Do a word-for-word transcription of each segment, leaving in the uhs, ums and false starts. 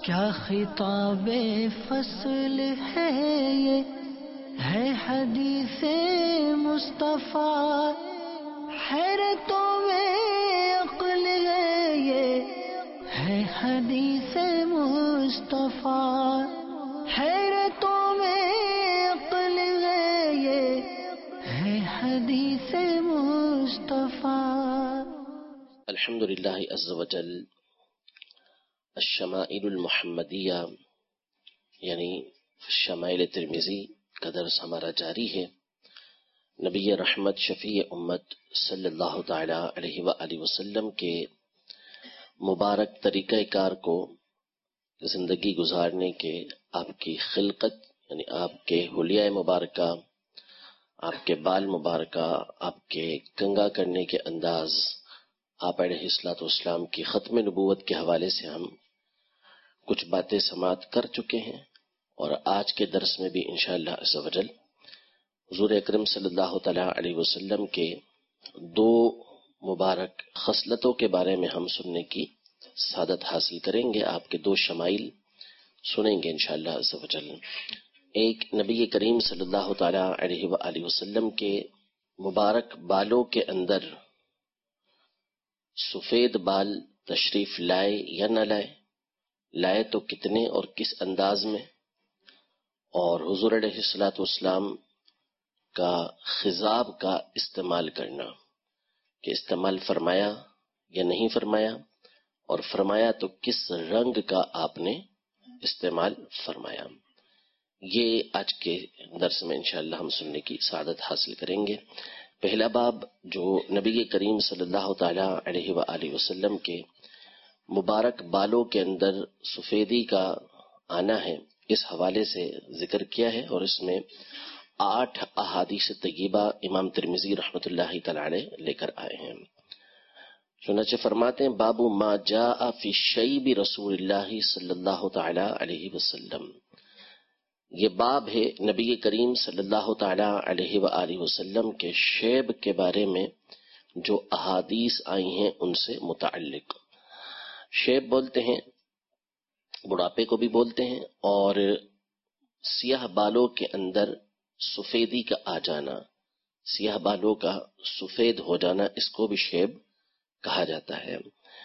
کیا خطاب فصل ہے یہ، ہے حدیث مصطفیٰ، حیرتوں میں عقل ہے یہ، ہے حدیث مصطفیٰ، حیرتوں میں عقل ہے یہ، ہے حدیث مصطفیٰ۔ الحمد للہ عز وجل۔ الشمائل المحمدیہ یعنی شمائل ترمذی کا درس ہمارا جاری ہے۔ نبی رحمت شفیع امت صلی اللہ تعالی علیہ وآلہ وسلم کے مبارک طریقہ کار کو زندگی گزارنے کے، آپ کی خلقت یعنی آپ کے حلیہ مبارکہ، آپ کے بال مبارکہ، آپ کے کنگا کرنے کے انداز، آپ علیہ الصلوۃ والسلام کی ختم نبوت کے حوالے سے ہم کچھ باتیں سماعت کر چکے ہیں، اور آج کے درس میں بھی انشاءاللہ عز و جل حضور اکرم صلی اللہ تعالی علیہ وسلم کے دو مبارک خصلتوں کے بارے میں ہم سننے کی سعادت حاصل کریں گے۔ آپ کے دو شمائل سنیں گے انشاءاللہ عز و جل۔ ایک، نبی کریم صلی اللہ تعالی علیہ وآلہ وسلم کے مبارک بالوں کے اندر سفید بال تشریف لائے یا نہ لائے، لائے تو کتنے اور کس انداز میں، اور حضور علیہ الصلوۃ والسلام کا خضاب کا استعمال کرنا، کہ استعمال فرمایا یا نہیں فرمایا، اور فرمایا تو کس رنگ کا آپ نے استعمال فرمایا۔ یہ آج کے درس میں انشاءاللہ ہم سننے کی سعادت حاصل کریں گے۔ پہلا باب جو نبی کریم صلی اللہ تعالی علیہ وآلہ وسلم کے مبارک بالوں کے اندر سفیدی کا آنا ہے، اس حوالے سے ذکر کیا ہے، اور اس میں آٹھ احادیث طیبہ امام ترمذی رحمۃ اللہ تعالی علیہ لے کر آئے ہیں۔ چنانچہ فرماتے ہیں، باب ما جاء فی شیب رسول اللہ صلی اللہ تعالی علیہ وسلم، یہ باب ہے نبی کریم صلی اللہ تعالی علیہ وآلہ وسلم کے شیب کے بارے میں جو احادیث آئی ہیں ان سے متعلق۔ شیب بولتے ہیں، بڑھاپے کو بھی بولتے ہیں، اور سیاہ بالوں کے اندر سفیدی کا آ جانا، سیاہ بالوں کا سفید ہو جانا، اس کو بھی شیب کہا جاتا ہے۔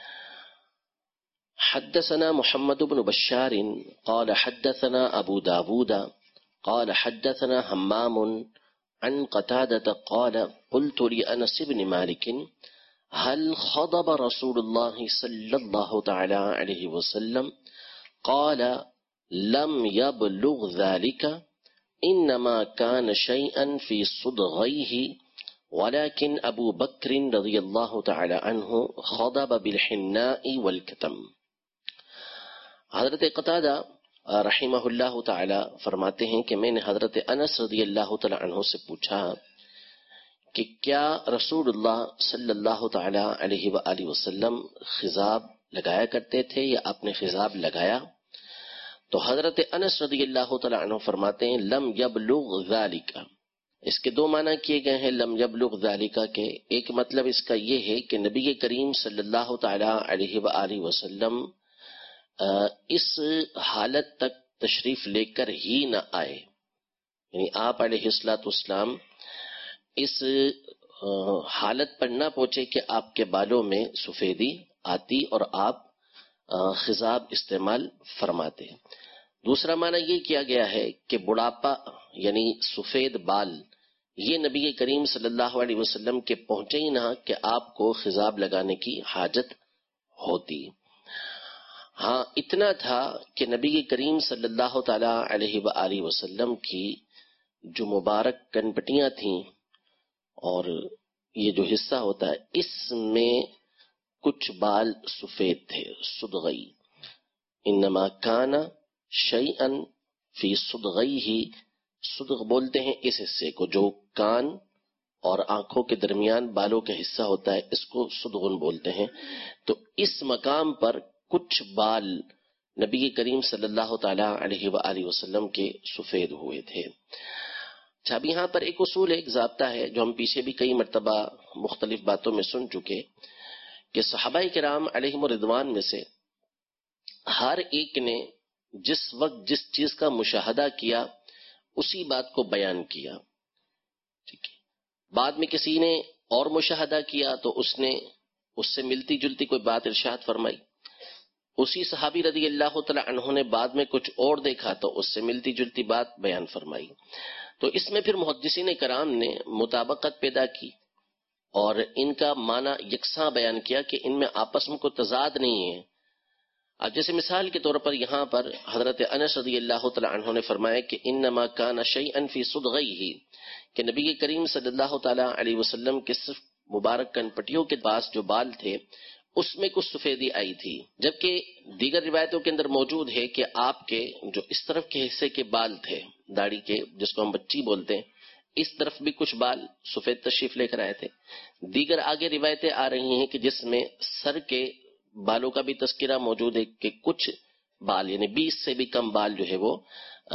حدثنا محمد بن بشار قال حدثنا ابو داود قال حدثنا حمام عن قتادة قال قلت لأنس بن مالك هل خضب رسول الله صلى الله تعالى عليه وسلم؟ قال لم يبلغ ذلك، انما كان شيئا في صدغيه، ولكن ابو بكر رضي الله تعالى عنه خضب بالحناء والكتم۔ حضرت قتادہ رحمہ اللہ تعالی فرماتے ہیں کہ میں نے حضرت انس رضی اللہ تعالی عنہ سے پوچھا کہ کیا رسول اللہ صلی اللہ تعالی علیہ وآلہ وسلم خضاب لگایا کرتے تھے یا آپ نے خضاب لگایا؟ تو حضرت انس رضی اللہ تعالی عنہ فرماتے ہیں، لم یبلغ ذالک، اس کے دو معنی کیے گئے ہیں لم یبلغ ذالک کے۔ ایک مطلب اس کا یہ ہے کہ نبی کریم صلی اللہ تعالی علیہ وآلہ وسلم اس حالت تک تشریف لے کر ہی نہ آئے، یعنی آپ علیہ الصلوۃ والسلام اس حالت پر نہ پہنچے کہ آپ کے بالوں میں سفیدی آتی اور آپ خضاب استعمال فرماتے۔ دوسرا معنی یہ کیا گیا ہے کہ بڑھاپا یعنی سفید بال یہ نبی کریم صلی اللہ علیہ وسلم کے پہنچے ہی نہ کہ آپ کو خضاب لگانے کی حاجت ہوتی۔ ہاں اتنا تھا کہ نبی کریم صلی اللہ تعالی علیہ وآلہ وسلم کی جو مبارک کنپٹیاں تھیں اور یہ جو حصہ ہوتا ہے اس میں کچھ بال سفید تھے، صدغی، انما کان شیئا فی صدغیہ، صدغ بولتے ہیں اس حصے کو جو کان اور آنکھوں کے درمیان بالوں کا حصہ ہوتا ہے، اس کو صدغن بولتے ہیں۔ تو اس مقام پر کچھ بال نبی کریم صلی اللہ تعالی علیہ وآلہ وسلم کے سفید ہوئے تھے۔ اب یہاں پر ایک اصول ایک ضابطہ ہے جو ہم پیچھے بھی کئی مرتبہ مختلف باتوں میں سن چکے کہ صحابہ کرام علیہم رضوان میں سے ہر ایک نے جس وقت جس چیز کا مشاہدہ کیا اسی بات کو بیان کیا. ٹھیک ہے. بعد میں کسی نے اور مشاہدہ کیا تو اس نے اس سے ملتی جلتی کوئی بات ارشاد فرمائی. اسی صحابی رضی اللہ تعالی عنہ نے بعد میں کچھ اور دیکھا تو اس سے ملتی جلتی بات بیان فرمائی. تو اس میں پھر محدثین کرام نے مطابقت پیدا کی اور ان کا معنی یکساں بیان کیا کہ ان میں آپس میں کوئی تضاد نہیں ہے. اب جیسے مثال کے طور پر یہاں پر حضرت انس رضی اللہ تعالی عنہ نے فرمایا کہ انما کان شیئا فی صدغیہ، کہ نبی کریم صلی اللہ تعالی علیہ وسلم کے صرف مبارک کنپٹیوں کے پاس جو بال تھے اس میں کچھ سفیدی آئی تھی، جبکہ دیگر روایتوں کے اندر موجود ہے کہ آپ کے جو اس طرف کے حصے کے بال تھے داڑھی کے، جس کو ہم بچی بولتے ہیں، اس طرف بھی کچھ بال سفید تشریف لے کر آئے تھے. دیگر آگے روایتیں آ رہی ہیں کہ جس میں سر کے بالوں کا بھی تذکرہ موجود ہے کہ کچھ بال یعنی بیس سے بھی کم بال جو ہے وہ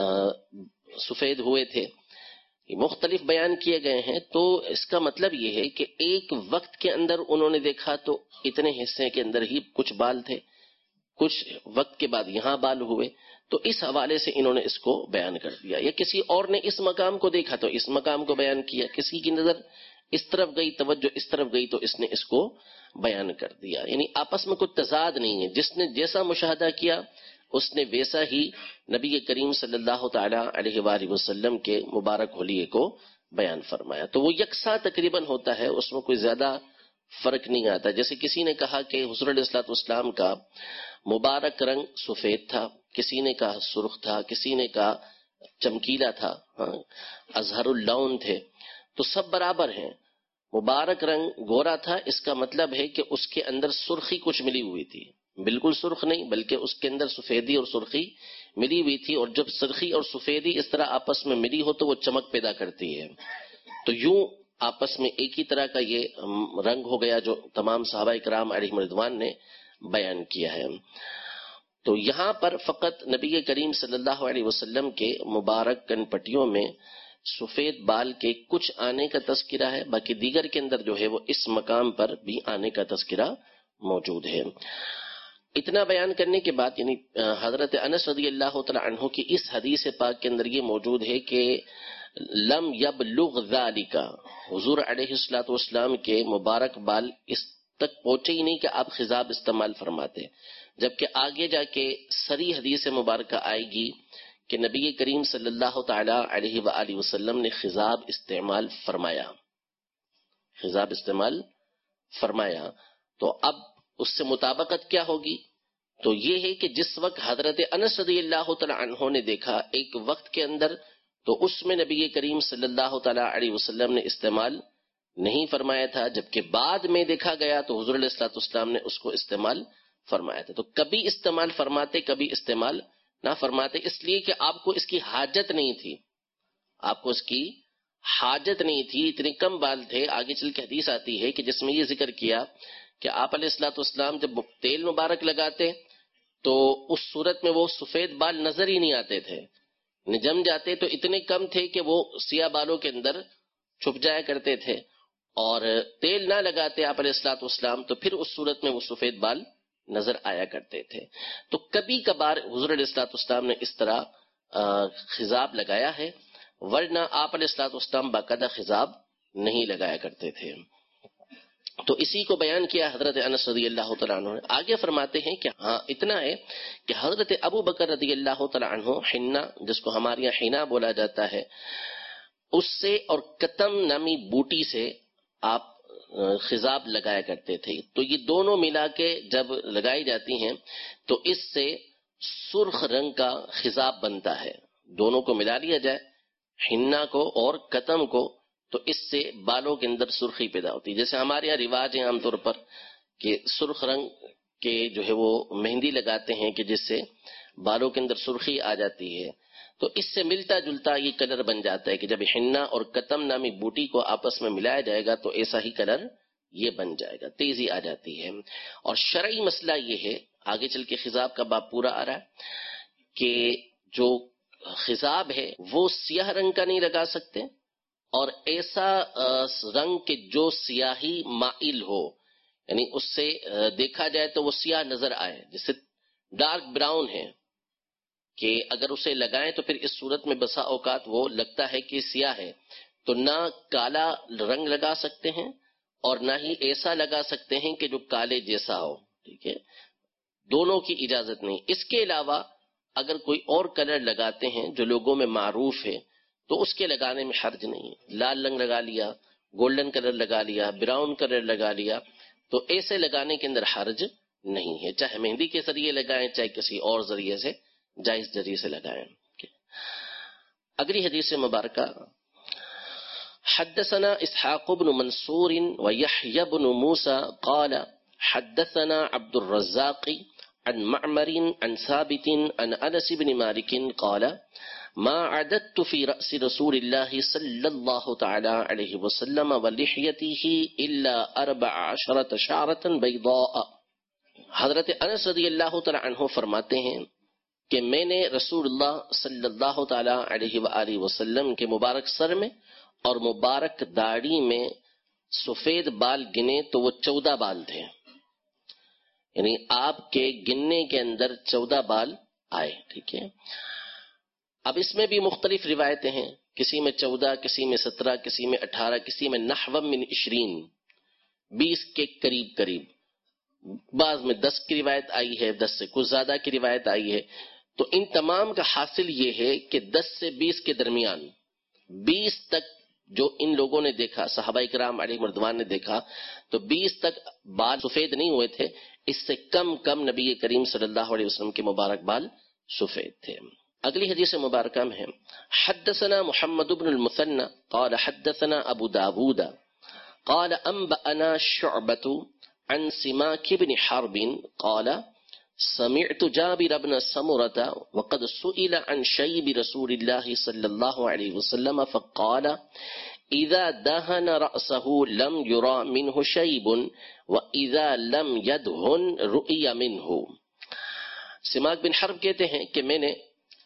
سفید ہوئے تھے. مختلف بیان کیے گئے ہیں. تو اس کا مطلب یہ ہے کہ ایک وقت کے اندر انہوں نے دیکھا تو اتنے حصے کے اندر ہی کچھ بال تھے، کچھ وقت کے بعد یہاں بال ہوئے، تو اس حوالے سے انہوں نے اس کو بیان کر دیا. یا کسی اور نے اس مقام کو دیکھا تو اس مقام کو بیان کیا، کسی کی نظر اس طرف گئی، توجہ اس طرف گئی تو اس نے اس کو بیان کر دیا. یعنی آپس میں کوئی تضاد نہیں ہے، جس نے جیسا مشاہدہ کیا اس نے ویسا ہی نبی کریم صلی اللہ تعالی علیہ وآلہ وسلم کے مبارک حلیے کو بیان فرمایا. تو وہ یکساں تقریباً ہوتا ہے، اس میں کوئی زیادہ فرق نہیں آتا. جیسے کسی نے کہا کہ حضور علیہ الصلوۃ والسلام کا مبارک رنگ سفید تھا، کسی نے کہا سرخ تھا، کسی نے کہا چمکیلا تھا، ہاں ازہر اللون تھے، تو سب برابر ہیں. مبارک رنگ گورا تھا، اس کا مطلب ہے کہ اس کے اندر سرخی کچھ ملی ہوئی تھی، بالکل سرخ نہیں بلکہ اس کے اندر سفیدی اور سرخی ملی ہوئی تھی. اور جب سرخی اور سفیدی اس طرح آپس میں ملی ہو تو وہ چمک پیدا کرتی ہے. تو یوں آپس میں ایک ہی طرح کا یہ رنگ ہو گیا جو تمام صحابہ کرام علیہم رضوان نے بیان کیا ہے. تو یہاں پر فقط نبی کریم صلی اللہ علیہ وسلم کے مبارک کن پٹیوں میں سفید بال کے کچھ آنے کا تذکرہ ہے، باقی دیگر کے اندر جو ہے وہ اس مقام پر بھی آنے کا تذکرہ موجود ہے. اتنا بیان کرنے کے بعد یعنی حضرت انس رضی اللہ تعالی عنہ کی اس حدیث پاک کے اندر یہ موجود ہے کہ لم یبلغ ذالک، حضور علیہ الصلوۃ والسلام کے مبارک بال اس تک پہنچے ہی نہیں کہ آپ خضاب استعمال فرماتے، جبکہ آگے جا کے سری حدیث مبارکہ آئے گی کہ نبی کریم صلی اللہ تعالی علیہ وآلہ وسلم نے خضاب استعمال فرمایا خضاب استعمال فرمایا تو اب اس سے مطابقت کیا ہوگی؟ تو یہ ہے کہ جس وقت حضرت انس رضی اللہ تعالی عنہ نے دیکھا ایک وقت کے اندر، تو اس میں نبی کریم صلی اللہ تعالی علیہ وسلم نے استعمال نہیں فرمایا تھا، جبکہ بعد میں دیکھا گیا تو حضور علیہ الصلوۃ والسلام نے اس کو استعمال فرمایا تھا. تو کبھی استعمال فرماتے کبھی استعمال نہ فرماتے، اس لیے کہ آپ کو اس کی حاجت نہیں تھی، آپ کو اس کی حاجت نہیں تھی، اتنے کم بال تھے. آگے چل کے حدیث آتی ہے کہ جس میں یہ ذکر کیا کہ آپ علیہ الصلوۃ والسلام جب تیل مبارک لگاتے تو اس صورت میں وہ سفید بال نظر ہی نہیں آتے تھے، جم جاتے تو اتنے کم تھے کہ وہ سیاہ بالوں کے اندر چھپ جایا کرتے تھے، اور تیل نہ لگاتے آپ علیہ الصلوۃ والسلام تو پھر اس صورت میں وہ سفید بال نظر آیا کرتے تھے. تو کبھی کبھار حضور علیہ الصلوۃ والسلام نے اس طرح خضاب لگایا ہے، ورنہ آپ علیہ الصلوۃ والسلام باقاعدہ خضاب نہیں لگایا کرتے تھے. تو اسی کو بیان کیا حضرت انس رضی اللہ تعالیٰ عنہ نے. آگے فرماتے ہیں کہ ہاں اتنا ہے کہ حضرت ابو بکر رضی اللہ تعالیٰ عنہ حنا، جس کو ہمارے یہاں حنا بولا جاتا ہے، اس سے اور کتم نامی بوٹی سے آپ خضاب لگایا کرتے تھے. تو یہ دونوں ملا کے جب لگائی جاتی ہیں تو اس سے سرخ رنگ کا خضاب بنتا ہے. دونوں کو ملا لیا جائے، حنا کو اور کتم کو، تو اس سے بالوں کے اندر سرخی پیدا ہوتی ہے. جیسے ہمارے یہاں رواج ہے عام طور پر کہ سرخ رنگ کے جو ہے وہ مہندی لگاتے ہیں کہ جس سے بالوں کے اندر سرخی آ جاتی ہے. تو اس سے ملتا جلتا یہ کلر بن جاتا ہے کہ جب حنا اور کتم نامی بوٹی کو آپس میں ملایا جائے گا تو ایسا ہی کلر یہ بن جائے گا، تیزی آ جاتی ہے. اور شرعی مسئلہ یہ ہے، آگے چل کے خضاب کا باب پورا آ رہا ہے، کہ جو خضاب ہے وہ سیاہ رنگ کا نہیں لگا سکتے، اور ایسا رنگ کہ جو سیاہی مائل ہو، یعنی اس سے دیکھا جائے تو وہ سیاہ نظر آئے، جیسے ڈارک براؤن ہے کہ اگر اسے لگائیں تو پھر اس صورت میں بسا اوقات وہ لگتا ہے کہ سیاہ ہے، تو نہ کالا رنگ لگا سکتے ہیں اور نہ ہی ایسا لگا سکتے ہیں کہ جو کالے جیسا ہو، ٹھیک ہے، دونوں کی اجازت نہیں۔ اس کے علاوہ اگر کوئی اور کلر لگاتے ہیں جو لوگوں میں معروف ہے تو اس کے لگانے میں حرج نہیں، لال رنگ لگا لیا، گولڈن کلر لگا لیا، براؤن کلر لگا لیا، تو ایسے لگانے کے اندر حرج نہیں ہے، چاہے مہندی کے ذریعے لگائیں چاہے کسی اور ذریعے سے، جائز ذریعے سے لگائیں۔ اگلی حدیث مبارکہ، حدثنا اسحاق بن منصور ويحيى بن موسى قال حدثنا عبد الرزاق عن معمر عن ثابت عن انس بن مالك قال ما عددت في رأس رسول الله صلى الله تعالى عليه وسلم ولحيته الا اربع عشرة شعرة بيضاء۔ حضرت انس رضی اللہ تعالی عنہ فرماتے ہیں کہ میں نے رسول اللہ صلی اللہ تعالی علیہ وآلہ وسلم کے مبارک سر میں اور مبارک داڑھی میں سفید بال گنے تو وہ چودہ بال تھے، یعنی آپ کے گننے کے اندر چودہ بال آئے، ٹھیک ہے۔ اب اس میں بھی مختلف روایتیں ہیں، کسی میں چودہ، کسی میں سترہ، کسی میں اٹھارہ، کسی میں نحو من عشرین، بیس کے قریب قریب، بعض میں دس کی روایت آئی ہے، دس سے کچھ زیادہ کی روایت آئی ہے۔ تو ان تمام کا حاصل یہ ہے کہ دس سے بیس کے درمیان، بیس تک جو ان لوگوں نے دیکھا، صحابہ کرام علیہ رضوان نے دیکھا، تو بیس تک بال سفید نہیں ہوئے تھے، اس سے کم کم نبی کریم صلی اللہ علیہ وسلم کے مبارک بال سفید تھے۔ اگلی حدیث مبارکہ میں ہے، حدثنا محمد بن المثنى قال حدثنا ابو داود قال انبأنا شعبة عن سماك بن حرب قال سمعت جابر بن سمرة وقد سئل عن شيب رسول الله صلى الله عليه وسلم فقال إذا دهن رأسه لم يرى منه شيب وإذا لم يدهن رؤي منه۔ سماک بن حرب کہتے ہیں کہ میں نے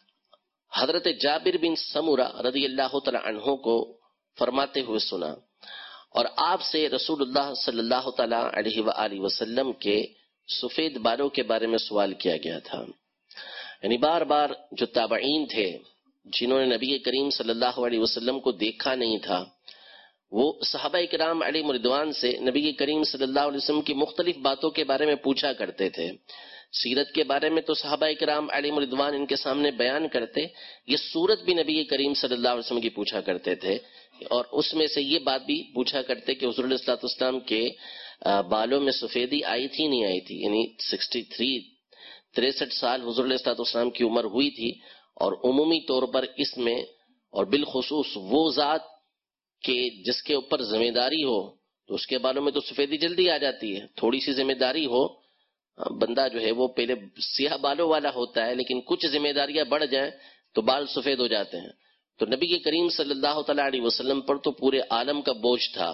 حضرت جابر بن سمرہ رضی اللہ تعالی عنہ کو فرماتے ہوئے سنا، اور آپ سے رسول اللہ صلی اللہ تعالی علیہ وآلہ وسلم کے سفید بالوں کے بارے میں سوال کیا گیا تھا۔ یعنی بار بار جو تابعین تھے جنہوں نے نبی کریم صلی اللہ علیہ وسلم کو دیکھا نہیں تھا، وہ صحابہ کرام علیہ رضوان سے نبی کریم صلی اللہ علیہ وسلم کی مختلف باتوں کے بارے میں پوچھا کرتے تھے۔ سیرت کے بارے میں تو صحابہ کرام علیہ رضوان ان کے سامنے بیان کرتے، یہ سورت بھی نبی کریم صلی اللہ علیہ وسلم کی پوچھا کرتے تھے، اور اس میں سے یہ بات بھی پوچھا کرتے کہ حضور علیہ الصلوۃ والسلام کے بالوں میں سفیدی آئی تھی نہیں آئی تھی، یعنی سکسٹی تھری تریسٹھ سال حضور علیہ الصلوۃ والسلام کی عمر ہوئی تھی، اور عمومی طور پر اس میں اور بالخصوص وہ ذات کہ جس کے اوپر ذمہ داری ہو تو اس کے بالوں میں تو سفیدی جلدی آ جاتی ہے، تھوڑی سی ذمہ داری ہو بندہ جو ہے وہ پہلے سیاہ بالوں والا ہوتا ہے، لیکن کچھ ذمہ داریاں بڑھ جائیں تو بال سفید ہو جاتے ہیں۔ تو نبی کریم صلی اللہ تعالی علیہ وسلم پر تو پورے عالم کا بوجھ تھا،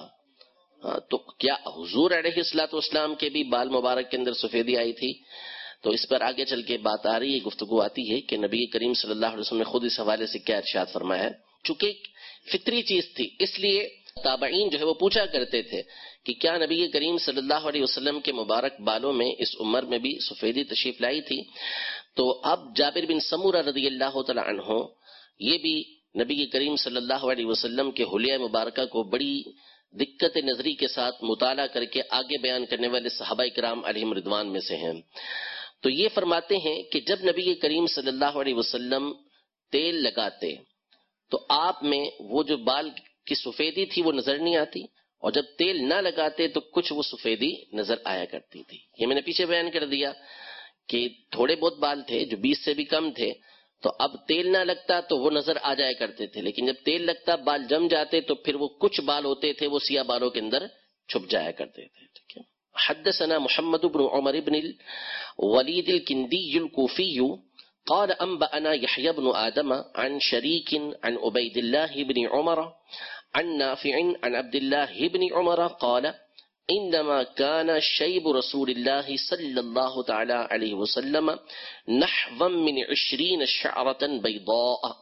تو کیا حضور علیہ الصلوۃ والسلام کے بھی بال مبارک کے اندر سفیدی آئی تھی؟ تو اس پر آگے چل کے بات آ رہی ہے، گفتگو آتی ہے کہ نبی کریم صلی اللہ علیہ وسلم نے خود اس حوالے سے کیا ارشاد فرمایا ہے۔ چونکہ فطری چیز تھی اس لیے تابعین جو ہے وہ پوچھا کرتے تھے کہ کیا نبی کریم صلی اللہ علیہ وسلم کے مبارک بالوں میں اس عمر میں بھی سفیدی تشریف لائی تھی؟ تو اب جابر بن سمورہ رضی اللہ تعالی عنہ یہ بھی نبی کریم صلی اللہ علیہ وسلم کے حلیہ مبارکہ کو بڑی دقت نظری کے ساتھ مطالعہ کر کے آگے بیان کرنے والے صحابہ کرام علیہم رضوان میں سے ہیں۔ تو یہ فرماتے ہیں کہ جب نبی کریم صلی اللہ علیہ وسلم تیل لگاتے تو آپ میں وہ جو بال کی سفیدی تھی وہ نظر نہیں آتی، اور جب تیل نہ لگاتے تو کچھ وہ سفیدی نظر آیا کرتی تھی۔ یہ میں نے پیچھے بیان کر دیا کہ تھوڑے بہت بال تھے جو بیس سے بھی کم تھے، تو اب تیل نہ لگتا تو وہ نظر آ جایا کرتے تھے، لیکن جب تیل لگتا بال جم جاتے تو پھر وہ کچھ بال ہوتے تھے وہ سیاہ بالوں کے اندر چھپ جایا کرتے تھے۔ ٹھیک ہے۔ حدثنا محمد بن عمر بن الولید الکندی الکوفی قال انبأنا يحيى بن آدم عن شريك عن عبيد الله بن عمر عن نافع عن عبد الله بن عمر قال انما كان شيب رسول الله صلى الله تعالى عليه وسلم نحوا من عشرين شعرة بيضاء۔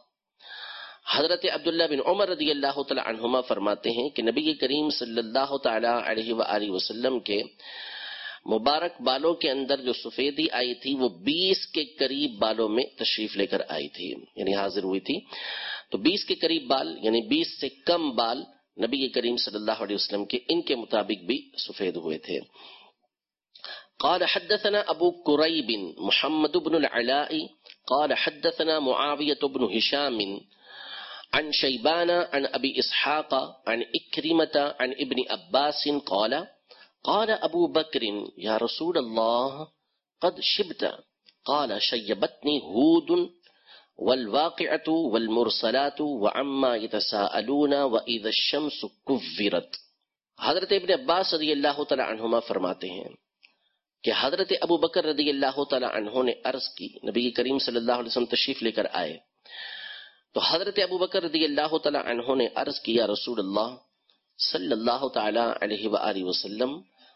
حضرت عبداللہ بن عمر رضی اللہ تعالی عنہما فرماتے ہیں کہ نبی کریم صلی اللہ تعالی علیہ وآلہ وسلم کے مبارک بالوں کے اندر جو سفیدی آئی تھی وہ بیس کے قریب بالوں میں تشریف لے کر آئی تھی، یعنی حاضر ہوئی تھی. تو بیس کے قریب بال یعنی بیس سے کم بال نبی کریم صلی اللہ علیہ وسلم کے ان کے مطابق بھی سفید ہوئے تھے. قال حدثنا ابو قریب محمد بن العلاء قال حدثنا معاویہ بن ہشام عن شیبان عن ابی اسحاق عن اکرمۃ عن ابن عباس قال قال ابو بکر یا رسول اللہ قد شبت قال شیبتنی ہود والواقعۃ والمرسلات وعما يتساءلون واذا الشمس كورت. حضرت ابن عباس رضی اللہ تعالی عنہما فرماتے ہیں کہ حضرت ابو بکر رضی اللہ تعالی عنہ نے عرض کی، نبی کریم صلی اللہ علیہ وسلم تشریف لے کر آئے تو حضرت ابو بکر رضی اللہ تعالی عنہ نے عرض کیا رسول اللہ صلی اللہ تعالی علیہ وآلہ وسلم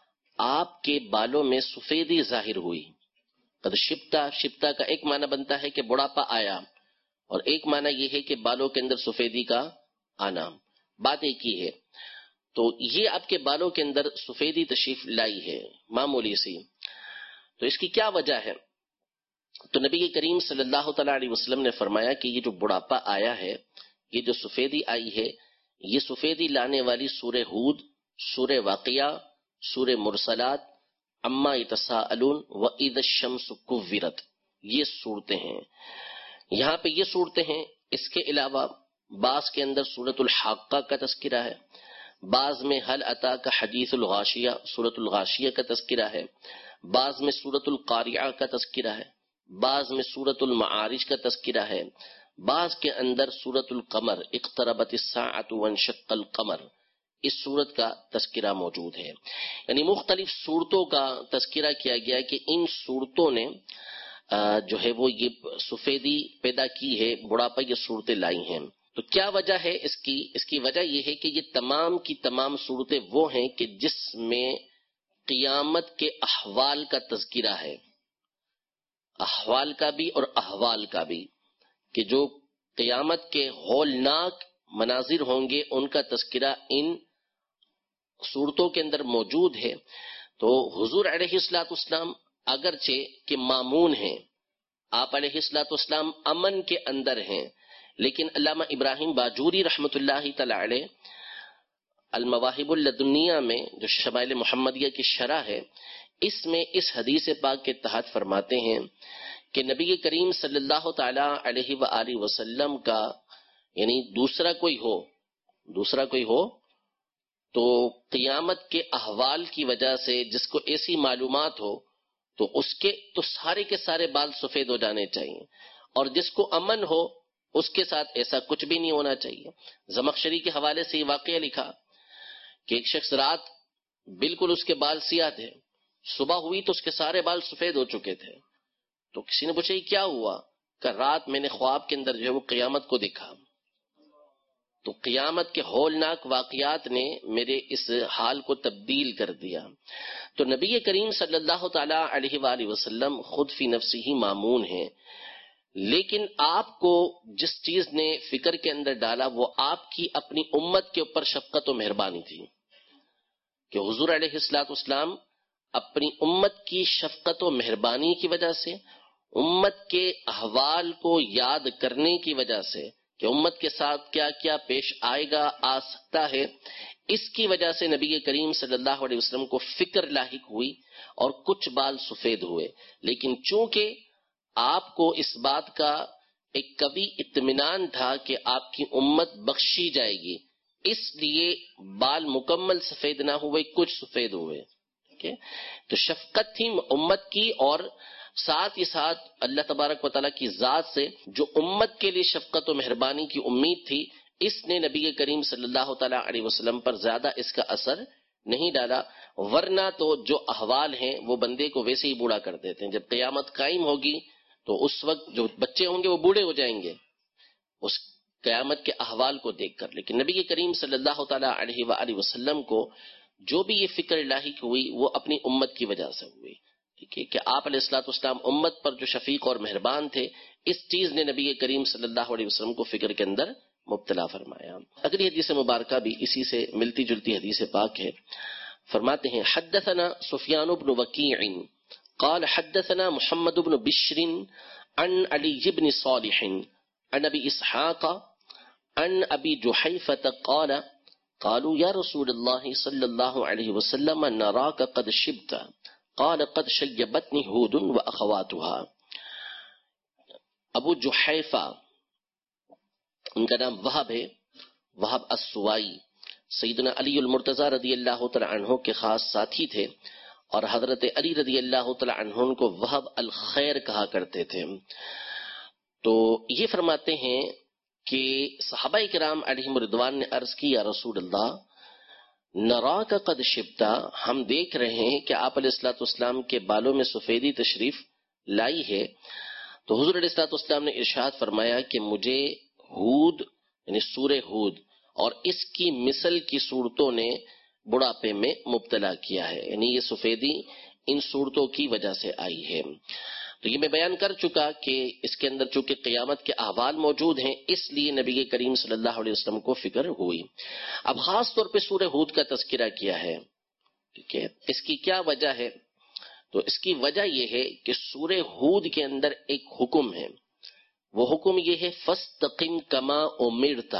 آپ کے بالوں میں سفیدی ظاہر ہوئی. قد شبتا، شبتا کا ایک معنی بنتا ہے کہ بڑھاپا آیا، اور ایک معنی یہ ہے کہ بالوں کے اندر سفیدی کا آنا، بات ایک ہی ہے. تو یہ آپ کے بالوں کے اندر سفیدی تشریف لائی ہے معمولی سی، تو اس کی کیا وجہ ہے؟ تو نبی کریم صلی اللہ تعالی علیہ وسلم نے فرمایا کہ یہ جو بڑھاپا آیا ہے، یہ جو سفیدی آئی ہے، یہ سفیدی لانے والی سورہ ہود، سورہ واقعہ، سورہ مرسلات، اما یتساءلون واذا الشمس کورت، یہ صورتیں ہیں. یہاں پہ یہ صورتیں ہیں. اس کے علاوہ بعض کے اندر سورۃ الحاقہ کا تذکرہ ہے، بعض میں حل اتا کا حدیث الغاشیہ، سورۃ الغاشیہ کا تذکرہ ہے، بعض میں سورۃ القاریعہ کا تذکرہ ہے، بعض میں سورۃ المعارج کا تذکرہ ہے، بعض کے اندر سورۃ القمر، اقتربت الساعۃ وانشق القمر، اس صورت کا تذکرہ موجود ہے. یعنی مختلف صورتوں کا تذکرہ کیا گیا کہ ان صورتوں نے جو ہے وہ یہ سفیدی پیدا کی ہے، بڑھاپا یہ صورتیں لائی ہیں. تو کیا وجہ ہے اس کی؟ اس کی وجہ یہ ہے کہ یہ تمام کی تمام صورتیں وہ ہیں کہ جس میں قیامت کے احوال کا تذکرہ ہے، احوال کا بھی اور احوال کا بھی، کہ جو قیامت کے ہولناک مناظر ہوں گے ان کا تذکرہ ان صورتوں کے اندر موجود ہے. تو حضور علیہ الصلوۃ والسلام اگرچہ کہ مامون ہیں، آپ علیہ الصلوۃ والسلام امن کے اندر ہیں، لیکن علامہ ابراہیم باجوری رحمۃ اللہ تعالی علیہ المواہب اللدنیہ میں جو شمائل محمدیہ کی شرح ہے، اس میں اس حدیث پاک کے تحت فرماتے ہیں کہ نبی کریم صلی اللہ تعالی علیہ وآلہ وسلم کا یعنی دوسرا کوئی ہو دوسرا کوئی ہو تو قیامت کے احوال کی وجہ سے جس کو ایسی معلومات ہو تو اس کے تو سارے کے سارے بال سفید ہو جانے چاہیے، اور جس کو امن ہو اس کے ساتھ ایسا کچھ بھی نہیں ہونا چاہیے. زمخشری کے حوالے سے یہ واقعہ لکھا کہ ایک شخص رات بالکل اس کے بال سیاہ تھے، صبح ہوئی تو اس کے سارے بال سفید ہو چکے تھے. تو کسی نے پوچھا یہ کیا ہوا؟ کہ رات میں نے خواب کے اندر جو ہے وہ قیامت کو دیکھا، تو قیامت کے ہولناک واقعات نے میرے اس حال کو تبدیل کر دیا. تو نبی کریم صلی اللہ تعالی علیہ وآلہ وسلم خود فی نفسی ہی مامون ہیں، لیکن آپ کو جس چیز نے فکر کے اندر ڈالا وہ آپ کی اپنی امت کے اوپر شفقت و مہربانی تھی، کہ حضور علیہ الصلوۃ والسلام اپنی امت کی شفقت و مہربانی کی وجہ سے، امت کے احوال کو یاد کرنے کی وجہ سے کہ امت کے ساتھ کیا کیا پیش آئے گا، آ سکتا ہے، اس کی وجہ سے نبی کریم صلی اللہ علیہ وسلم کو فکر لاحق ہوئی اور کچھ بال سفید ہوئے. لیکن چونکہ آپ کو اس بات کا ایک قوی اطمینان تھا کہ آپ کی امت بخشی جائے گی، اس لیے بال مکمل سفید نہ ہوئے، کچھ سفید ہوئے. تو شفقت تھی امت کی، اور ساتھ ہی ساتھ اللہ تبارک و تعالیٰ کی ذات سے جو امت کے لیے شفقت و مہربانی کی امید تھی، اس نے نبی کریم صلی اللہ تعالیٰ علیہ وسلم پر زیادہ اس کا اثر نہیں ڈالا. ورنہ تو جو احوال ہیں وہ بندے کو ویسے ہی بوڑھا کر دیتے ہیں. جب قیامت قائم ہوگی تو اس وقت جو بچے ہوں گے وہ بوڑھے ہو جائیں گے اس قیامت کے احوال کو دیکھ کر. لیکن نبی کریم صلی اللہ تعالیٰ علیہ وآلہ وسلم کو جو بھی یہ فکر لاحق ہوئی وہ اپنی امت کی وجہ سے ہوئی. ٹھیک ہے کہ آپ علیہ الصلوۃ والسلام امت پر جو شفیق اور مہربان تھے، اس چیز نے نبی کریم صلی اللہ علیہ وسلم کو فکر کے اندر مبتلا فرمایا. اگلی حدیث مبارکہ بھی اسی سے ملتی جلتی حدیث پاک ہے. فرماتے ہیں حدثنا سفیان بن وکیع قال حدثنا محمد بن بشر عن علی بن صالح عن ابی اسحاق عن ابی جحیفة قال قالوا یا رسول اللہ صلی اللہ علیہ وسلم نراک قد شبت قال قد شیبتنی ہود واخواتها. ابو جحیفہ ان کا نام وہب ہے، وہب السوائی، سیدنا علی المرتضی رضی اللہ تعالی عنہ کے خاص ساتھی تھے، اور حضرت علی رضی اللہ تعالی عنہ کو وہب الخیر کہا کرتے تھے. تو یہ فرماتے ہیں کہ صحابہ کرام علیہم رضوان نے عرض کی یا رسول اللہ نراک قد شبتا، ہم دیکھ رہے ہیں کہ آپ علیہ الصلوۃ والسلام کے بالوں میں سفیدی تشریف لائی ہے. تو حضور علیہ الصلوۃ والسلام نے ارشاد فرمایا کہ مجھے ہود یعنی سورہ ہود اور اس کی مثل کی صورتوں نے بڑھاپے میں مبتلا کیا ہے، یعنی یہ سفیدی ان صورتوں کی وجہ سے آئی ہے. تو یہ میں بیان کر چکا کہ اس کے اندر چونکہ قیامت کے احوال موجود ہیں، اس لیے نبی کریم صلی اللہ علیہ وسلم کو فکر ہوئی. اب خاص طور پہ سورہ ہود کا تذکرہ کیا ہے، ٹھیک ہے، اس کی کیا وجہ ہے؟ تو اس کی وجہ یہ ہے کہ سورہ ہود کے اندر ایک حکم ہے، وہ حکم یہ ہے فاستقم کما امرتا،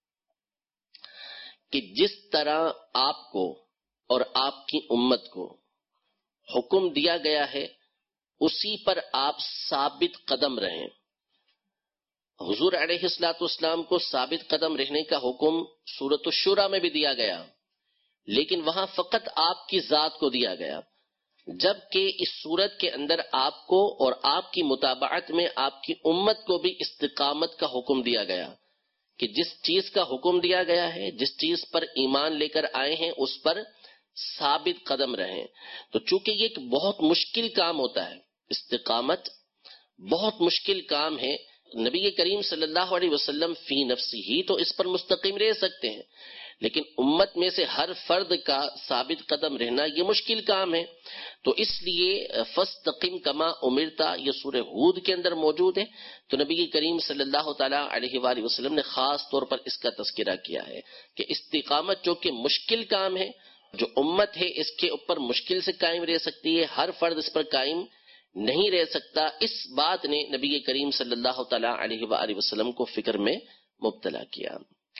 کہ جس طرح آپ کو اور آپ کی امت کو حکم دیا گیا ہے اسی پر آپ ثابت قدم رہیں. حضور علیہ الصلوۃ والسلام کو ثابت قدم رہنے کا حکم سورۃ الشورى میں بھی دیا گیا، لیکن وہاں فقط آپ کی ذات کو دیا گیا، جبکہ اس صورت کے اندر آپ کو اور آپ کی متابعت میں آپ کی امت کو بھی استقامت کا حکم دیا گیا، کہ جس چیز کا حکم دیا گیا ہے، جس چیز پر ایمان لے کر آئے ہیں اس پر ثابت قدم رہیں. تو چونکہ یہ ایک بہت مشکل کام ہوتا ہے، استقامت بہت مشکل کام ہے. نبی کریم صلی اللہ علیہ وسلم فی نفسی ہی تو اس پر مستقیم رہ سکتے ہیں، لیکن امت میں سے ہر فرد کا ثابت قدم رہنا یہ مشکل کام ہے. تو اس لیے فاستقم کما امرتا یہ سورہ ہود کے اندر موجود ہے. تو نبی کریم صلی اللہ تعالی علیہ وآلہ وسلم نے خاص طور پر اس کا تذکرہ کیا ہے کہ استقامت جو کہ مشکل کام ہے، جو امت ہے اس کے اوپر مشکل سے قائم رہ سکتی ہے، ہر فرد اس پر قائم نہیں رہ سکتا. اس بات نے نبی کریم صلی اللہ تعالی علیہ وآلہ وسلم کو فکر میں مبتلا کیا.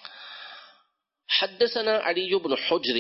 حدثنا علی بن حجر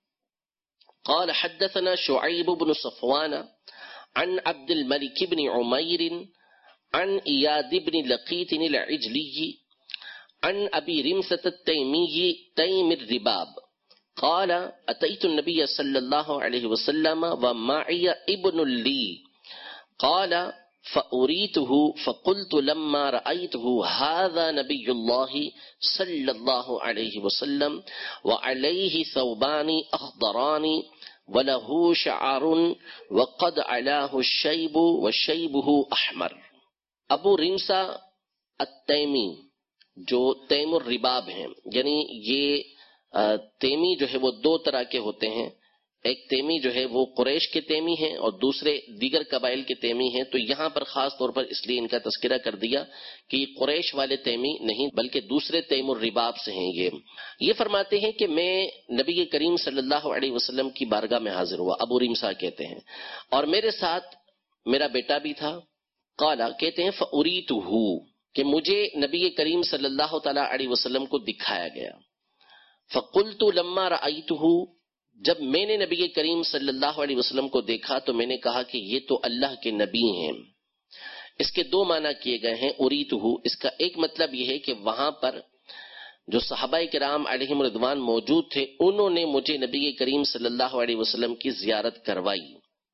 قال حدثنا شعیب بن صفوان عن عبد الملك بن عمیر عن ایاد بن لقیط العجلی عن ابی رمثة التیمی تیم الرباب قال اتیت النبی صلی اللہ علیہ وسلم ومعی ابن لی قال فأريته فقلت لما رأيته هذا نبي الله صلى الله عليه وسلم وعليه ثوبان أخضران وله شعر وقد علاه الشيب وشيبه أحمر. ابو رمسا التیمی جو تیم الرباب ہیں، یعنی یہ تیمی جو ہے وہ دو طرح کے ہوتے ہیں، ایک تیمی جو ہے وہ قریش کے تیمی ہیں اور دوسرے دیگر قبائل کے تیمی ہیں. تو یہاں پر خاص طور پر اس لیے ان کا تذکرہ کر دیا کہ یہ قریش والے تیمی نہیں بلکہ دوسرے تیم الرباب سے ہیں. یہ یہ فرماتے ہیں کہ میں نبی کریم صلی اللہ علیہ وسلم کی بارگاہ میں حاضر ہوا، ابو رمسا کہتے ہیں، اور میرے ساتھ میرا بیٹا بھی تھا. قالا کہتے ہیں فأریتہ کہ مجھے نبی کریم صلی اللہ تعالی علیہ وسلم کو دکھایا گیا. فقلت لما رأیتہ جب میں نے نبی کریم صلی اللہ علیہ وسلم کو دیکھا تو میں نے کہا کہ یہ تو اللہ کے نبی ہیں. اس کے دو معنی کیے گئے ہیں اریتہ. اس کا ایک مطلب یہ ہے کہ وہاں پر جو صحابہ کرام علیہم رضوان موجود تھے انہوں نے مجھے نبی کریم صلی اللہ علیہ وسلم کی زیارت کروائی.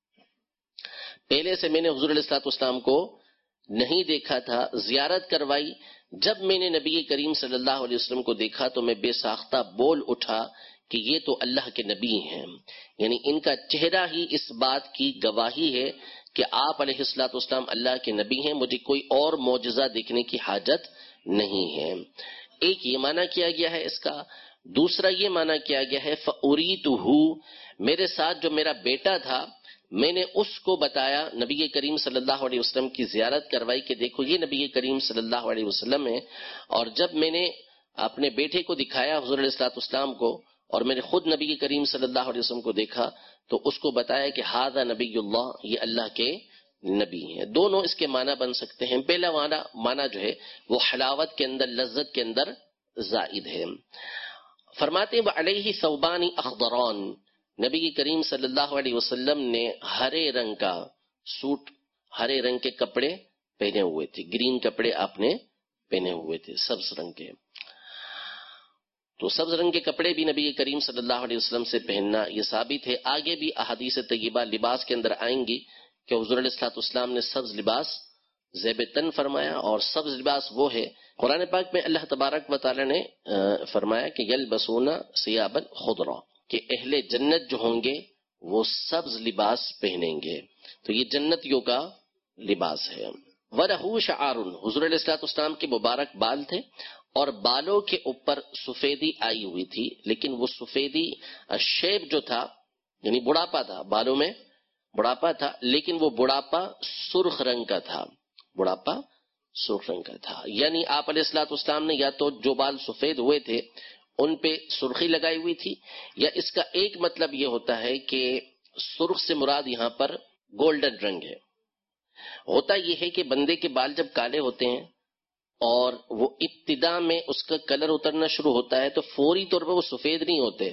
پہلے سے میں نے حضور علیہ الصلوۃ والسلام کو نہیں دیکھا تھا، زیارت کروائی. جب میں نے نبی کریم صلی اللہ علیہ وسلم کو دیکھا تو میں بے ساختہ بول اٹھا کہ یہ تو اللہ کے نبی ہیں. یعنی ان کا چہرہ ہی اس بات کی گواہی ہے کہ آپ علیہ الصلوۃ والسلام اللہ کے نبی ہیں، مجھے کوئی اور معجزہ دیکھنے کی حاجت نہیں ہے. ایک یہ معنی کیا گیا ہے اس کا. دوسرا یہ معنی کیا گیا ہے فأریتہ میرے ساتھ جو میرا بیٹا تھا میں نے اس کو بتایا، نبی کریم صلی اللہ علیہ وسلم کی زیارت کروائی کہ دیکھو یہ نبی کریم صلی اللہ علیہ وسلم ہے. اور جب میں نے اپنے بیٹے کو دکھایا حضور علیہ الصلوۃ والسلام کو اور میں نے خود نبی کریم صلی اللہ علیہ وسلم کو دیکھا تو اس کو بتایا کہ ھذا نبی اللہ، یہ اللہ کے نبی ہیں۔ دونوں اس کے معنی بن سکتے ہیں۔ پہلا معنی معنی جو ہے وہ حلاوت کے اندر، لذت کے اندر زائد ہے۔ فرماتے ہیں وعلیہ ثوبان اخضران، نبی کریم صلی اللہ علیہ وسلم نے ہرے رنگ کا سوٹ، ہرے رنگ کے کپڑے پہنے ہوئے تھے، گرین کپڑے آپ نے پہنے ہوئے تھے، سبز رنگ کے۔ تو سبز رنگ کے کپڑے بھی نبی کریم صلی اللہ علیہ وسلم سے پہننا یہ ثابت ہے۔ آگے بھی احادیث طیبہ لباس کے اندر آئیں گی کہ حضور علیہ الصلوۃ والسلام نے سبز لباس زیب تن فرمایا، اور سبز لباس وہ ہے، قرآن پاک میں اللہ تبارک و تعالی نے فرمایا کہ یلبسون ثیابا خضرا، کہ اہل جنت جو ہوں گے وہ سبز لباس پہنیں گے، تو یہ جنتیوں کا لباس ہے۔ وَلَهُ شَعَارٌ، حضور علیہ الصلوۃ والسلام کے مبارک بال تھے اور بالوں کے اوپر سفیدی آئی ہوئی تھی، لیکن وہ سفیدی شیب جو تھا، یعنی بڑھاپا تھا، بالوں میں بڑھاپا تھا، لیکن وہ بڑھاپا سرخ رنگ کا تھا، بڑھاپا سرخ رنگ کا تھا۔ یعنی آپ علیہ الصلوۃ والسلام نے یا تو جو بال سفید ہوئے تھے ان پہ سرخی لگائی ہوئی تھی، یا اس کا ایک مطلب یہ ہوتا ہے کہ سرخ سے مراد یہاں پر گولڈن رنگ ہے۔ ہوتا یہ ہے کہ بندے کے بال جب کالے ہوتے ہیں اور وہ ابتدا میں اس کا کلر اترنا شروع ہوتا ہے تو فوری طور پر وہ سفید نہیں ہوتے،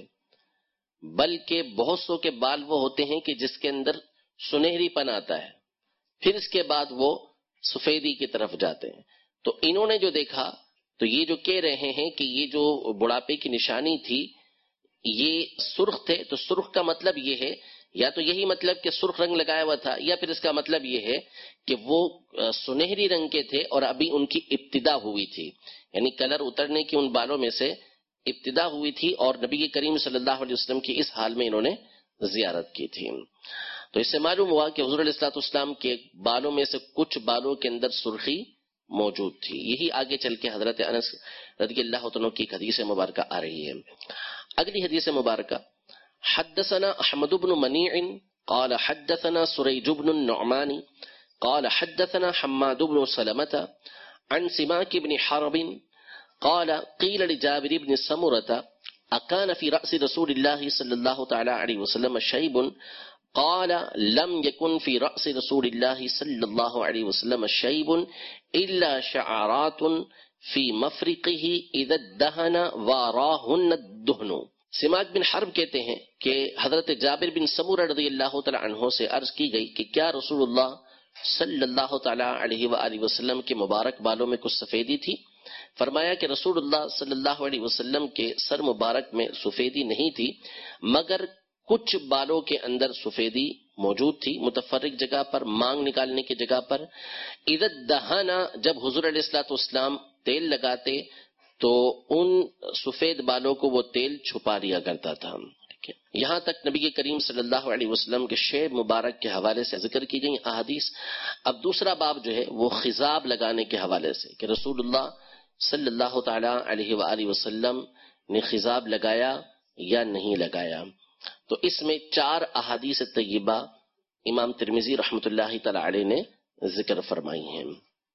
بلکہ بہت سو کے بال وہ ہوتے ہیں کہ جس کے اندر سنہری پن آتا ہے، پھر اس کے بعد وہ سفیدی کی طرف جاتے ہیں۔ تو انہوں نے جو دیکھا تو یہ جو کہہ رہے ہیں کہ یہ جو بڑھاپے کی نشانی تھی یہ سرخ تھے، تو سرخ کا مطلب یہ ہے، یا تو یہی مطلب کہ سرخ رنگ لگایا ہوا تھا، یا پھر اس کا مطلب یہ ہے کہ وہ سنہری رنگ کے تھے اور ابھی ان کی ابتدا ہوئی تھی، یعنی کلر اترنے کی ان بالوں میں سے ابتدا ہوئی تھی، اور نبی کریم صلی اللہ علیہ وسلم کی اس حال میں انہوں نے زیارت کی تھی۔ تو اس سے معلوم ہوا کہ حضور علیہ الصلوۃ والسلام کے بالوں میں سے کچھ بالوں کے اندر سرخی موجود تھی۔ یہی آگے چل کے حضرت انس رضی اللہ عنہ کی حدیث مبارکہ آ رہی ہے۔ اگلی حدیث مبارکہ، حدثنا احمد بن منیع قال حدثنا سریج بن النعمان قال حدثنا حماد بن سلمة عن سماك بن حرب قال قيل لجابر بن سمرة أكان في رأس رسول الله صلى الله تعالى عليه وسلم شيب قال لم يكن في رأس رسول الله صلى الله عليه وسلم شيب إلا شعرات في مفرقه إذا الدهن واراهن الدهن۔ سماک بن حرب کہتے ہیں کہ حضرت جابر بن سمورہ رضی اللہ تعالی عنہ سے عرض کی گئی کہ کیا رسول اللہ صلی اللہ تعالی علیہ وآلہ وسلم کے مبارک بالوں میں کچھ سفیدی تھی؟ فرمایا کہ رسول اللہ صلی اللہ علیہ وسلم کے سر مبارک میں سفیدی نہیں تھی، مگر کچھ بالوں کے اندر سفیدی موجود تھی، متفرق جگہ پر، مانگ نکالنے کی جگہ پر۔ اذا دہنا، جب حضور علیہ الصلوۃ والسلام تیل لگاتے تو ان سفید بالوں کو وہ تیل چھپا لیا کرتا تھا۔ یہاں تک نبی کریم صلی اللہ علیہ وسلم کے شیب مبارک کے حوالے سے ذکر کی گئی احادیث۔ اب دوسرا باب جو ہے وہ خضاب لگانے کے حوالے سے، کہ رسول اللہ صلی اللہ تعالی علیہ وآلہ وسلم نے خضاب لگایا یا نہیں لگایا۔ تو اس میں چار احادیث طیبہ امام ترمذی رحمۃ اللہ تعالی علیہ نے ذکر فرمائی ہیں۔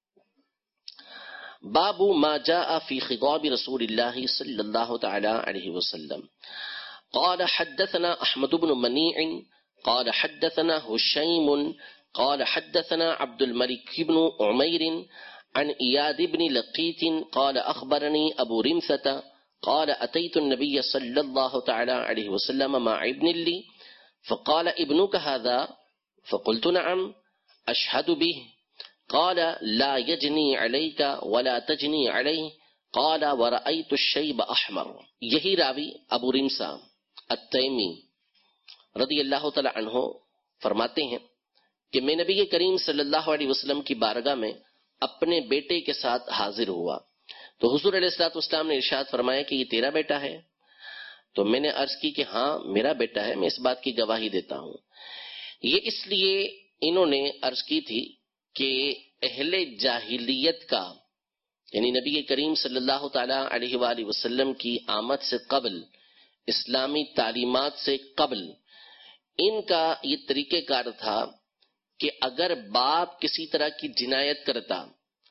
باب ما جاء في خضاب رسول الله صلى الله تعالى عليه وسلم قال حدثنا احمد بن منيع قال حدثنا هشيم قال حدثنا عبد الملك بن عمير عن اياد بن لقيت قال اخبرني ابو رمثة قال اتيت النبي صلى الله تعالى عليه وسلم مع ابن لي فقال ابنك هذا فقلت نعم اشهد به قال لا يجني عليك ولا تجني عليه قال ورأيت الشيب احمر۔ یہی راوی ابو رمسا التیمی رضی اللہ تعالی عنہ فرماتے ہیں کہ میں نبی کریم صلی اللہ علیہ وسلم کی بارگاہ میں اپنے بیٹے کے ساتھ حاضر ہوا تو حضور علیہ الصلوۃ والسلام نے ارشاد فرمایا کہ یہ تیرا بیٹا ہے؟ تو میں نے عرض کی کہ ہاں میرا بیٹا ہے، میں اس بات کی گواہی دیتا ہوں۔ یہ اس لیے انہوں نے عرض کی تھی کہ اہل جاہلیت کا، یعنی نبی کریم صلی اللہ تعالی علیہ وآلہ وسلم کی آمد سے قبل، اسلامی تعلیمات سے قبل، ان کا یہ طریقہ کار تھا کہ اگر باپ کسی طرح کی جنایت کرتا،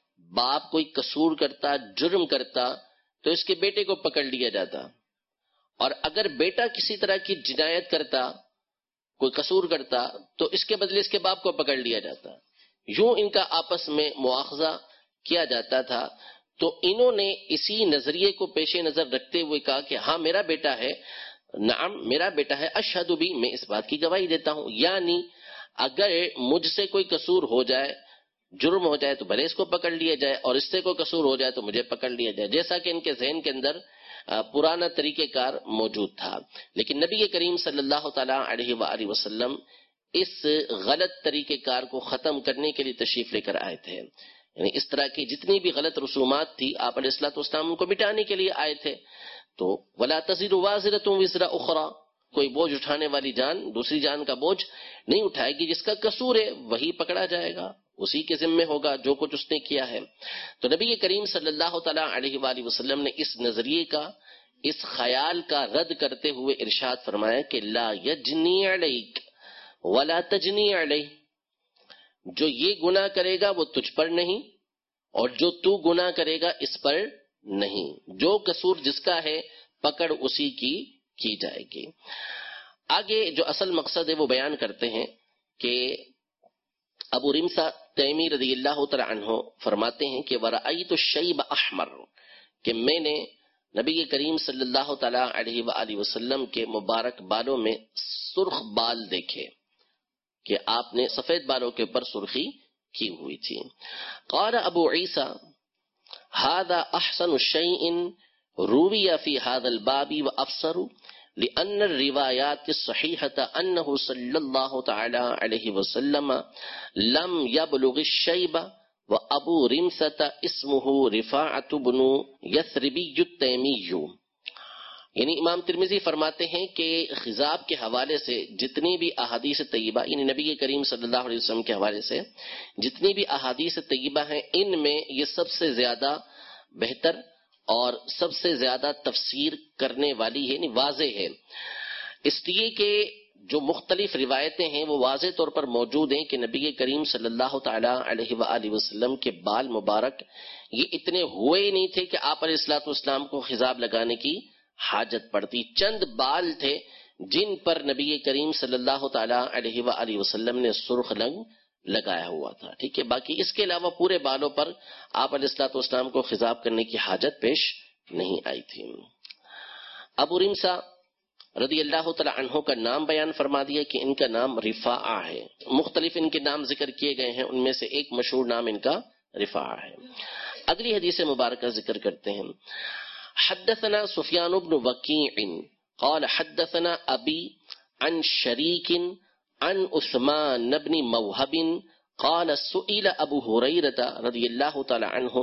باپ کوئی قصور کرتا، جرم کرتا، تو اس کے بیٹے کو پکڑ لیا جاتا، اور اگر بیٹا کسی طرح کی جنایت کرتا، کوئی قصور کرتا، تو اس کے بدلے اس کے باپ کو پکڑ لیا جاتا، یوں ان کا آپس میں مواخذہ کیا جاتا تھا۔ تو انہوں نے اسی نظریے کو پیش نظر رکھتے ہوئے کہا کہ ہاں میرا بیٹا ہے، نعم میرا بیٹا ہے، اشہد بھی، میں اس بات کی گواہی دیتا ہوں، یعنی اگر مجھ سے کوئی قصور ہو جائے، جرم ہو جائے، تو بھلے اس کو پکڑ لیا جائے، اور اس سے کوئی قصور ہو جائے تو مجھے پکڑ لیا جائے، جیسا کہ ان کے ذہن کے اندر پرانا طریقہ کار موجود تھا۔ لیکن نبی کریم صلی اللہ تعالی علیہ وآلہ وسلم اس غلط طریقہ کار کو ختم کرنے کے لیے تشریف لے کر آئے تھے، یعنی اس طرح کی جتنی بھی غلط رسومات تھی آپ علیہ الصلوۃ والسلام ان کو مٹانے کے لیے آئے تھے۔ تو ولا تزر وازرۃ وزر اخرى، کوئی بوجھ اٹھانے والی جان دوسری جان کا بوجھ نہیں اٹھائے گی، جس کا قصور ہے وہی پکڑا جائے گا، اسی کے ذمہ ہوگا جو کچھ اس نے کیا ہے۔ تو نبی کریم صلی اللہ تعالی علیہ وآلہ وسلم نے اس نظریے کا، اس خیال کا رد کرتے ہوئے ارشاد فرمایا کہ لا یجنی علیک ولا تجنی علیہ، جو یہ گناہ کرے گا وہ تجھ پر نہیں، اور جو تو گناہ کرے گا اس پر نہیں، جو قصور جس کا ہے پکڑ اسی کی کی جائے گی۔ آگے جو اصل مقصد ہے وہ بیان کرتے ہیں کہ ابو رمسا تیمی رضی اللہ تعالی عنہ فرماتے ہیں کہ ورأیت الشیب احمر، کہ میں نے نبی کریم صلی اللہ تعالی علیہ وآلہ وسلم کے مبارک بالوں میں سرخ بال دیکھے، کہ آپ نے سفید بالوں کے اوپر سرخی کی ہوئی تھی۔ قال ابو عیسیٰ هذا احسن شيء روی فی هذا الباب وافسر لأن الروايات الصحيحة أنه صلى الله تعالى عليه وسلم لم يبلغ الشيب وأبو رمثة اسمه رفاعة بن يثربي التيمي۔ یعنی امام ترمذی فرماتے ہیں کہ خضاب کے حوالے سے جتنی بھی احادیث طیبہ، یعنی نبی کریم صلی اللہ علیہ وسلم کے حوالے سے جتنی بھی احادیث طیبہ ہیں، ان میں یہ سب سے زیادہ بہتر اور سب سے زیادہ تفسیر کرنے والی ہے، یعنی واضح ہے، اس لیے کہ جو مختلف روایتیں ہیں وہ واضح طور پر موجود ہیں کہ نبی کریم صلی اللہ تعالی علیہ وآلہ وسلم کے بال مبارک یہ اتنے ہوئے ہی نہیں تھے کہ آپ علیہ الصلوۃ والسلام کو خضاب لگانے کی حاجت پڑتی، چند بال تھے جن پر نبی کریم صلی اللہ تعالی علیہ وآلہ وسلم نے سرخ رنگ لگایا ہوا تھا، ٹھیک ہے، باقی اس کے علاوہ پورے بالوں پر آپ علیہ الصلوۃ والسلام کو خضاب کرنے کی حاجت پیش نہیں آئی تھی۔ ابو رمسا رضی اللہ تعالی عنہ کا نام بیان فرما دیا کہ ان کا نام رفاعہ ہے، مختلف ان کے نام ذکر کیے گئے ہیں، ان میں سے ایک مشہور نام ان کا رفاعہ ہے۔ اگلی حدیث مبارکہ ذکر کرتے ہیں۔ حدثنا سفیان بن وکیع قال حدثنا ابی عن شریک عن عثمان بن موہب قال سئل ابو ہریرہ رضی اللہ تعالی عنہ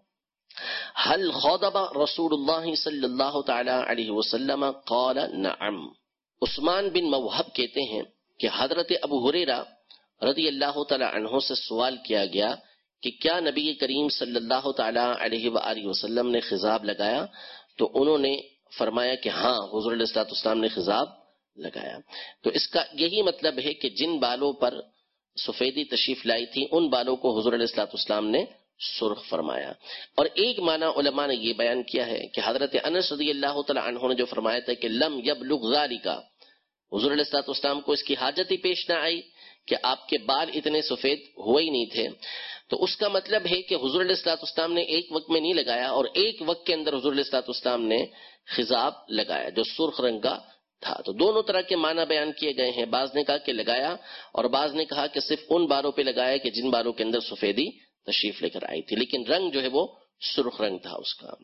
هل خاطب رسول اللہ صلی اللہ تعالی علیہ وسلم قال نعم۔ عثمان بن موہب کہتے ہیں کہ حضرت ابو ہریرہ رضی اللہ تعالی عنہ سے سوال کیا گیا کہ کیا نبی کریم صلی اللہ تعالی علیہ وآلہ وسلم نے خضاب لگایا، تو انہوں نے فرمایا کہ ہاں حضور علیہ الصلوۃ والسلام نے خضاب لگایا۔ تو اس کا یہی مطلب ہے کہ جن بالوں پر سفیدی تشریف لائی تھی ان بالوں کو حضور علیہ الصلوۃ والسلام نے سرخ فرمایا۔ اور ایک معنی علماء نے یہ بیان کیا ہے کہ حضرت انس رضی اللہ تعالی عنہ نے جو فرمایا تھا کہ لم یبلغ ذالک، حضور علیہ الصلوۃ والسلام کو اس کی حاجت ہی پیش نہ آئی کہ آپ کے بال اتنے سفید ہوئے ہی نہیں تھے، تو اس کا مطلب ہے کہ حضور علیہ الصلوۃ والسلام نے ایک وقت میں نہیں لگایا، اور ایک وقت کے اندر حضور علیہ الصلوۃ والسلام نے خضاب لگایا جو سرخ رنگ کا تھا۔ تو دونوں طرح کے معنی بیان کیے گئے ہیں، بعض نے کہا کہ لگایا اور بعض نے کہا کہ صرف ان بالوں پہ لگایا کہ جن بالوں کے اندر سفیدی تشریف لے کر آئی تھی، لیکن رنگ جو ہے وہ سرخ رنگ تھا اس کا۔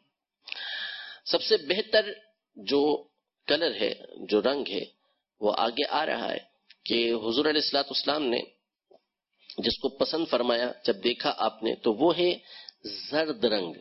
سب سے بہتر جو کلر ہے، جو رنگ ہے، وہ آگے آ رہا ہے کہ حضور علیہ الصلوۃ والسلام نے جس کو پسند فرمایا جب دیکھا آپ نے، تو وہ ہے زرد رنگ،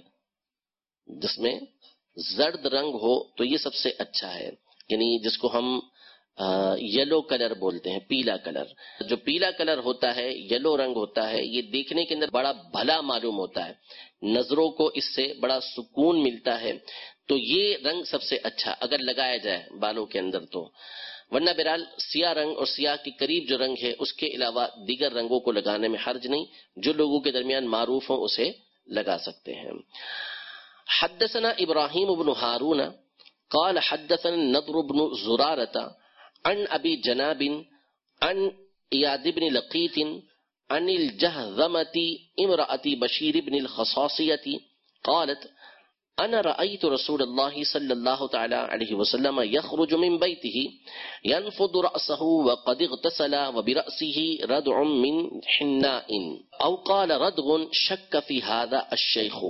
جس میں زرد رنگ ہو تو یہ سب سے اچھا ہے، یعنی جس کو ہم یلو کلر بولتے ہیں، پیلا کلر۔ جو پیلا کلر ہوتا ہے، یلو رنگ ہوتا ہے، یہ دیکھنے کے اندر بڑا بھلا معلوم ہوتا ہے، نظروں کو اس سے بڑا سکون ملتا ہے، تو یہ رنگ سب سے اچھا اگر لگایا جائے بالوں کے اندر تو، ورنہ بہرحال سیاہ رنگ اور سیاہ کے قریب جو رنگ ہے اس کے علاوہ دیگر رنگوں کو لگانے میں حرج نہیں، جو لوگوں کے درمیان معروف ہوں اسے لگا سکتے ہیں۔ حدثنا ابراہیم بن ہارون قال حدثنا النضر بن زرارة عن أبي جناب عن إياد بن لقيط عن الجهذمة امرأة بشير بن الخصاصية قالت أنا رأيت رسول الله صلى الله تعالى عليه وسلم يخرج من بيته ينفض رأسه وقد اغتسل وبرأسه ردع من حناء أو قال ردغ شك في هذا الشيخ.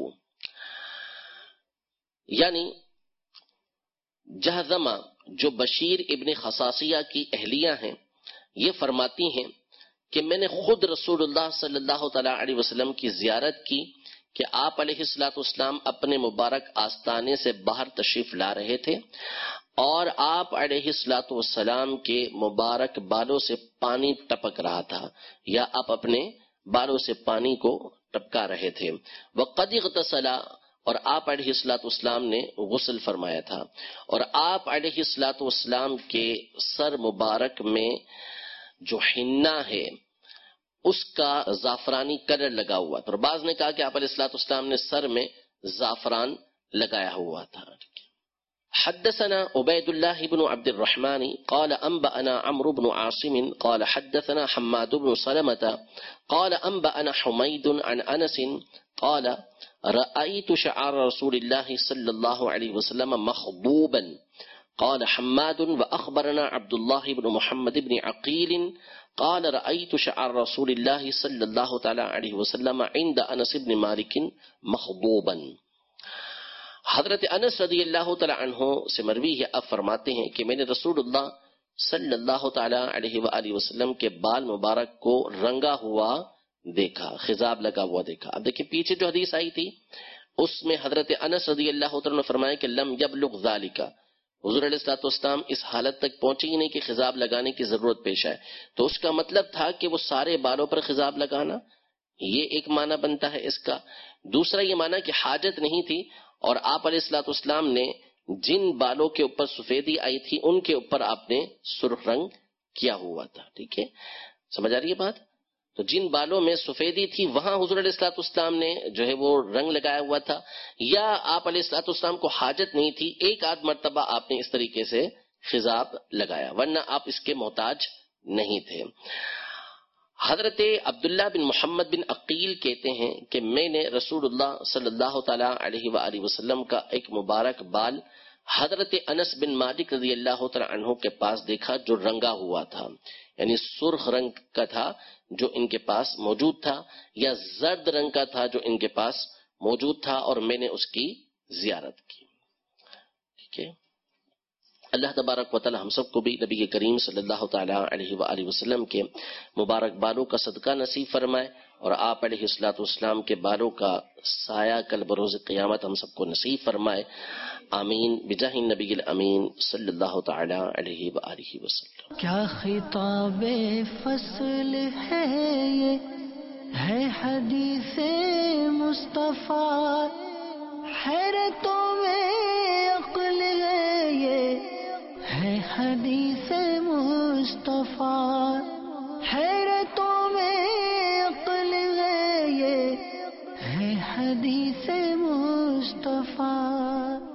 یعنی جہذمہ جو بشیر ابن خصاصیہ کی اہلیہ ہیں یہ فرماتی ہیں کہ میں نے خود رسول اللہ صلی اللہ تعالی علیہ وسلم کی زیارت کی کہ آپ علیہ الصلوۃ والسلام اپنے مبارک آستانے سے باہر تشریف لا رہے تھے اور آپ علیہ الصلوۃ والسلام کے مبارک بالوں سے پانی ٹپک رہا تھا یا آپ اپنے بالوں سے پانی کو ٹپکا رہے تھے. وقد اغتسل اور آپ علیہ الصلوۃ والسلام نے غسل فرمایا تھا اور آپ علیہ الصلوۃ والسلام کے سر مبارک میں جو حنا ہے اس کا زعفرانی کلر لگا ہوا تھا. اور بعض نے کہا کہ آپ علیہ الصلوۃ والسلام نے سر میں زعفران لگایا ہوا تھا. حدثنا عبید اللہ بن عبد الرحمن قال انبأنا عمرو بن عاصم قال حدثنا حماد بن سلمة قال انبأنا حمید عن انس قال رأيت شعار رسول الله صلى الله عليه وسلم مخضوبا. قال حماد وأخبرنا عبد الله بن محمد بن عقيل قال رأيت شعار رسول الله صلى الله تعالى عليه وسلم عند انس بن مالك مخضوبا. حضرت انس رضی اللہ تعالی عنہ سے مروی ہے، اب فرماتے ہیں کہ میں نے رسول اللہ صلی اللہ تعالی علیہ وآلہ وسلم کے بال مبارک کو رنگا ہوا دیکھا، خضاب لگا ہوا دیکھا. اب دیکھیں پیچھے جو حدیث آئی تھی اس میں حضرت انس رضی اللہ تعالی نے فرمایا کہ لم یبلغ ذالک، حضور علیہ الصلوۃ والسلام اس حالت تک پہنچے ہی نہیں کہ خضاب لگانے کی ضرورت پیش آئے. تو اس کا مطلب تھا کہ وہ سارے بالوں پر خضاب لگانا، یہ ایک معنی بنتا ہے اس کا. دوسرا یہ معنی کہ حاجت نہیں تھی اور آپ علیہ الصلوۃ والسلام نے جن بالوں کے اوپر سفیدی آئی تھی ان کے اوپر آپ نے سرخ رنگ کیا ہوا تھا. ٹھیک ہے، سمجھ آ رہی ہے بات؟ تو جن بالوں میں سفیدی تھی وہاں حضور علیہ الصلوۃ والسلام نے جو ہے وہ رنگ لگایا ہوا تھا، یا آپ علیہ الصلوۃ والسلام کو حاجت نہیں تھی، ایک آدھ مرتبہ آپ نے اس طریقے سے خضاب لگایا، ورنہ آپ اس کے محتاج نہیں تھے. حضرت عبداللہ بن محمد بن عقیل کہتے ہیں کہ میں نے رسول اللہ صلی اللہ تعالی علیہ وآلہ وسلم کا ایک مبارک بال حضرت انس بن مالک رضی اللہ تعالی عنہ کے پاس دیکھا جو رنگا ہوا تھا، یعنی سرخ رنگ کا تھا جو ان کے پاس موجود تھا، یا زرد رنگ کا تھا جو ان کے پاس موجود تھا، اور میں نے اس کی زیارت کی. ٹھیک ہے، اللہ تبارک و تعالی ہم سب کو بھی نبی کریم صلی اللہ تعالی علیہ وآلہ وسلم کے مبارک بالوں کا صدقہ نصیب فرمائے اور آپ علیہ الصلوۃ والسلام کے بالوں کا سایہ کل بروز قیامت ہم سب کو نصیب فرمائے. آمین بجاہ النبی الامین صلی اللہ تعالی علیہ وآلہ وسلم. کیا خطاب فصل ہے یہ ہے حدیث مصطفیٰ، حیرتوں میں عقل ہے یہ ہے حدیث مصطفیٰ، حیرتوں میں عقل ہے یہ ہے حدیث مصطفیٰ.